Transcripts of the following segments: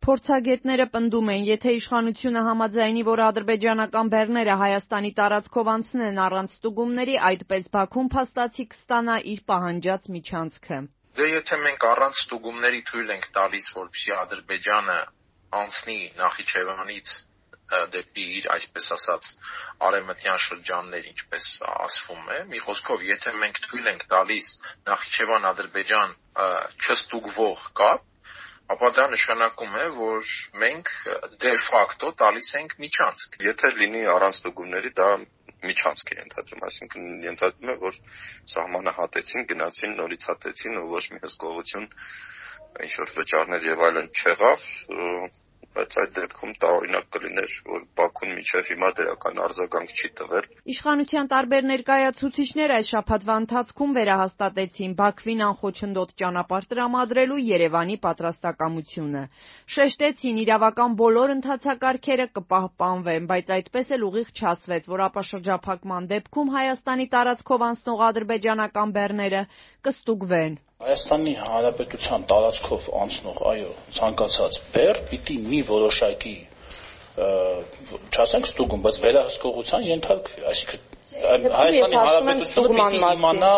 Փորձագետները պնդում են, եթե իշխանությունը համաձայնի, որ ադրբեջանական բեռները Հայաստանի տարածքով անցնեն առանց ստուգումների, այդպես Բաքուն փաստացի կստանա իր պահանջած միջանցքը։ Դե եթե մենք առանց ստուգումների թույլ ենք տալիս, որպեսզի Ադրբեջանը անցնի Նախիջևանից դեպի իր, այսպես ասած, արևմտյան շրջաններ, ինչպես ասվում է, մի խոսքով, եթե մենք թույլ ենք տալիս Նախիջևան-Ադրբեջան չստուգվող կապ, ապա դա նշանակում է, որ մենք դե ֆակտո տալիս ենք միջանցք։ Եթե լինի առանց ստուգումների, դա միջանցք է ենթադրում, այսինքն ենթադրում է, որ սահմանը հատեցին, գնացին, նորից հատեցին ու ոչ մի հսկողություն, ինչ-որ վճարներ եւ այլն չեղավ, բայց այդ դեպքում տարօրինակ կլիներ, որ Բաքուն մինչև հիմա դրական արձագանք չի տվել։ Իշխանության տարբեր ներկայացուցիչներ այս շաբաթվա ընթացքում վերահաստատեցին Բաքվին անխոչնդոտ ճանապարհ տրամադրելու Երևանի պատրաստակամությունը։ Շեշտեցին, իրավական բոլոր ընթացակարգերը կպահպանվեն, բայց այդպես էլ ուղիղ չասվեց, որ ապաշրջափակման դեպքում Հայաստանի տարածքով անցնող ադրբեջանական բեռները կստուգվեն։ Հայաստանի Հանրապետության տարածքով անցնող, այո, ցանկացած բեռ պիտի մի որոշակի, չասենք ստուգում, բայց վերահսկողության ենթարկվի, այսինքն Հայաստանի Հանրապետությունը պիտի իմանա,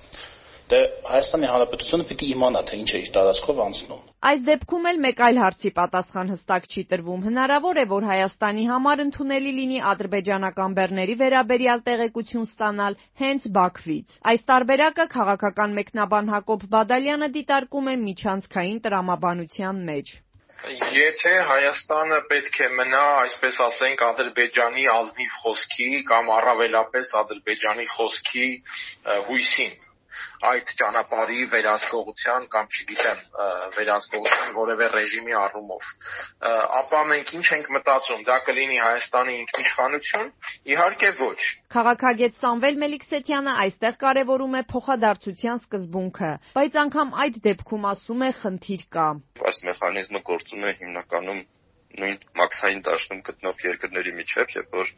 Հայաստանի Հանրապետությունը պիտի իմանա, թե ինչ է իր տարածքով անցնում։ Այս դեպքում էլ մեկ այլ հարցի պատասխան հստակ չի տրվում։ Հնարավոր է, որ Հայաստանի համար ընդունելի լինի ադրբեջանական բեռների վերաբերյալ տեղեկություն ստանալ հենց Բաքվից։ Այս տարբերակը քաղաքական մեկնաբան Հակոբ Բադալյանը դիտարկում է միջանցքային տրամաբանության մեջ։ Եթե Հայաստանը պետք է մնա, այսպես ասենք, Ադրբեջանի ազնիվ խոսքի կամ առավելապես Ադրբեջանի խոսքի հույսին, այդ ճանապարհի վերահսկողության կամ չգիտեմ վերահսկողության որևէ ռեժիմի առումով, ապա մենք ինչ ենք մտածում, դա կլինի Հայաստանի ինքնիշխանություն, իհարկե ոչ։ Քաղաքագետ Սամվել Մելիքսեթյանը այստեղ կարևորում է փոխադարձության սկզբունքը, բայց անգամ այդ դեպքում ասում է խնդիր կա։ Այս մեխանիզմը գործում է հիմնականում նույն մաքսային դաշտում գտնող երկրների միջև, երբ որ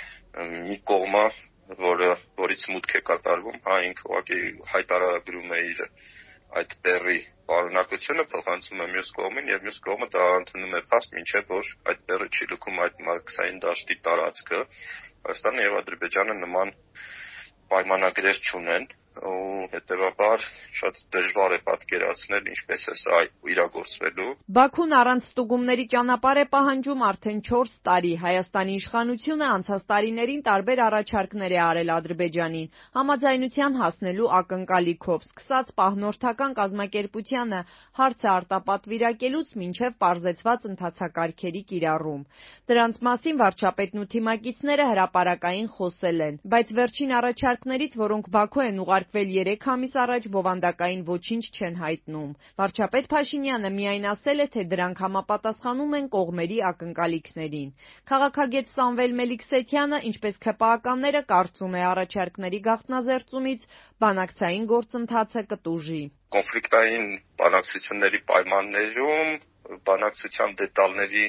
մի կողմը որից մուտք է կատարվում, ինքը ուղղակի հայտարարագրում է իր այդ բեռի պարունակությունը, փոխանցում է մյուս կողմին եւ մյուս կողմը դա ընդունում է փաստ, մինչեւ որ այդ բեռը չի լքում այդ մաքսային դաշտի տարածքը։ Հայաստանը եւ Ադրբեջանը նման պայմանագրեր չունեն, ու հետեւաբար շատ դժվար է պատկերացնել ինչպես է սա իրագործվելու։ Բաքուն առանց ստուգումների ճանապարհ է պահանջում արդեն 4 տարի։ Հայաստանի իշխանությունը անցած տարիներին տարբեր առաջարկներ է արել Ադրբեջանին համաձայնության հասնելու ակնկալիքով, սկսած պահնորդական կազմակերպությանը հարցը արտապատվիրակելուց մինչև պարզեցված ընթացակարգերի կիրառում։ Դրանց մասին վարչապետն ու թիմակիցները հրապարակային խոսել են, բայց վերջին առաջարկներից, որոնք Բաքու են ուղարկվել 3 ամիս առաջ, բովանդակային ոչինչ չեն հայտնում։ Վարչապետ Փաշինյանը միայն ասել է, թե դրանք համապատասխանում են կողմերի ակնկալիքներին։ Քաղաքագետ Սամվել Մելիքսեթյանը, ինչպես ՔՊԱ-ականները, կարծում է առաջարկների գաղտնազերծումից բանակցային գործընթացը կտուժի։ Կոնֆլիկտային բանակցությունների պայմաններում բանակցության դետալների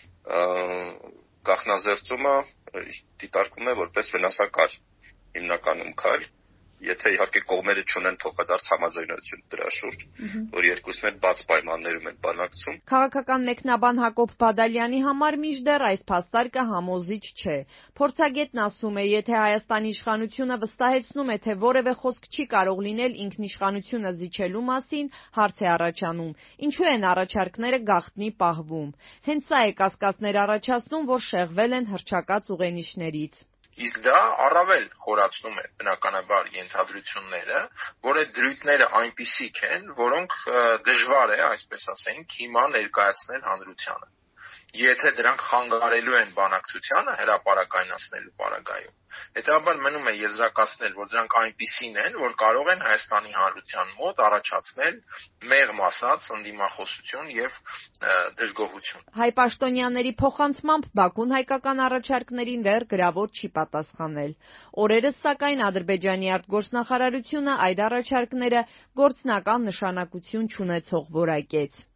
գաղտնազերծումը դիտարկում է որպես վնասակար հիմնականում քայլ, եթե իհարկե կողմերը չունեն փոխադարձ համաձայնություն դրա շուրջ, որ երկուսն էլ բաց պայմաններում են բանակցում։ Քաղաքական մեկնաբան Հակոբ Բադալյանի համար մինչդեռ այս փաստարկը համոզիչ չէ։ Փորձագետն ասում է, եթե Հայաստանի իշխանությունը վստահեցնում է, թե որևէ խոսք չի կարող լինել ինքնիշխանությունը զիջելու մասին, հարց է առաջանում. ինչու են առաջարկները գաղտնի պահվում։ Հենց սա է կասկածներ առաջացնում, որ շեղվել են հռչակած ուղենիշներից։ Իսկ դա առավել խորացնում է բնականաբար ենթադրությունները, որ այդ դրույթները այնպիսիք են, որոնք դժվար է, այսպես ասենք, հիմա ներկայացնել հանրությանը։ Եթե դրանք խանգարելու են բանակցությանը հրապարակայնացնելու պարագայում, հետեւաբար մնում է եզրակացնել, որ դրանք այնպիսին են, որ կարող են Հայաստանի Հանրության մոտ առաջացնել մեղմ ասած ընդդիմախոսություն եւ դժգոհություն։ Հայ պաշտոնյաների փոխանցմամբ Բաքուն հայկական առաջարկներին դեռ գրավոր չի պատասխանել։ Օրերս, սակայն, Ադրբեջանի արտգործնախարարությունը այդ առաջարկները գործնական նշանակություն չունեցող որակեց։